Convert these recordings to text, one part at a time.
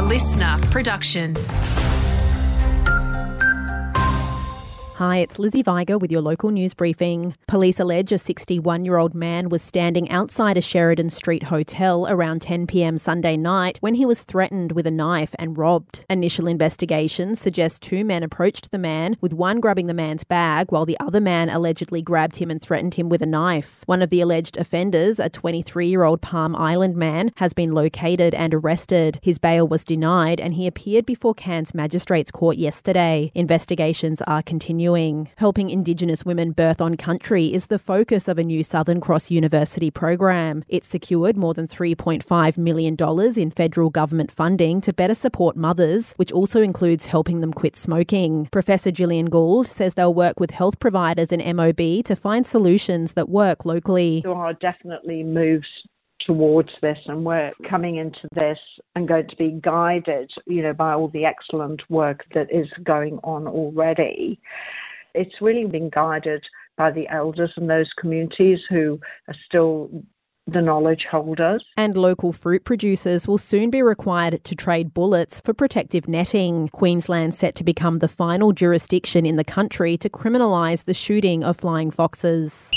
listener production. Hi, it's Lizzie Viger with your local news briefing. Police allege a 61-year-old man was standing outside a Sheridan Street hotel around 10 p.m. Sunday night when he was threatened with a knife and robbed. Initial investigations suggest two men approached the man, with one grabbing the man's bag while the other man allegedly grabbed him and threatened him with a knife. One of the alleged offenders, a 23-year-old Palm Island man, has been located and arrested. His bail was denied and he appeared before Cairns Magistrates Court yesterday. Investigations are continuing. Helping Indigenous women birth on country is the focus of a new Southern Cross University program. It secured more than $3.5 million in federal government funding to better support mothers, which also includes helping them quit smoking. Professor Gillian Gould says they'll work with health providers and MOB to find solutions that work locally. There are definitely moves towards this, and we're coming into this and going to be guided, by all the excellent work that is going on already. It's really been guided by the elders in those communities who are still the knowledge holders. And local fruit producers will soon be required to trade bullets for protective netting. Queensland set to become the final jurisdiction in the country to criminalise the shooting of flying foxes.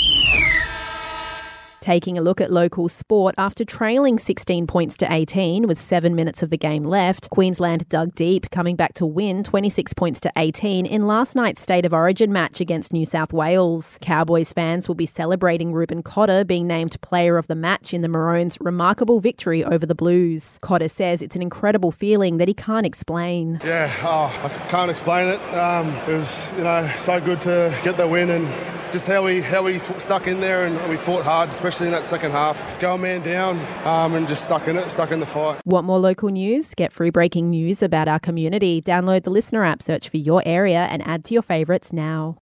Taking a look at local sport, after trailing 16 points to 18 with 7 minutes of the game left, Queensland dug deep, coming back to win 26 points to 18 in last night's State of Origin match against New South Wales. Cowboys fans will be celebrating Reuben Cotter being named player of the match in the Maroons' remarkable victory over the Blues. Cotter says it's an incredible feeling that he can't explain. I can't explain it. It was, so good to get the win, and just how we stuck in there and we fought hard, especially in that second half. Go a man down and just stuck in the fight. Want more local news? Get free breaking news about our community. Download the Listener app, search for your area and add to your favourites now.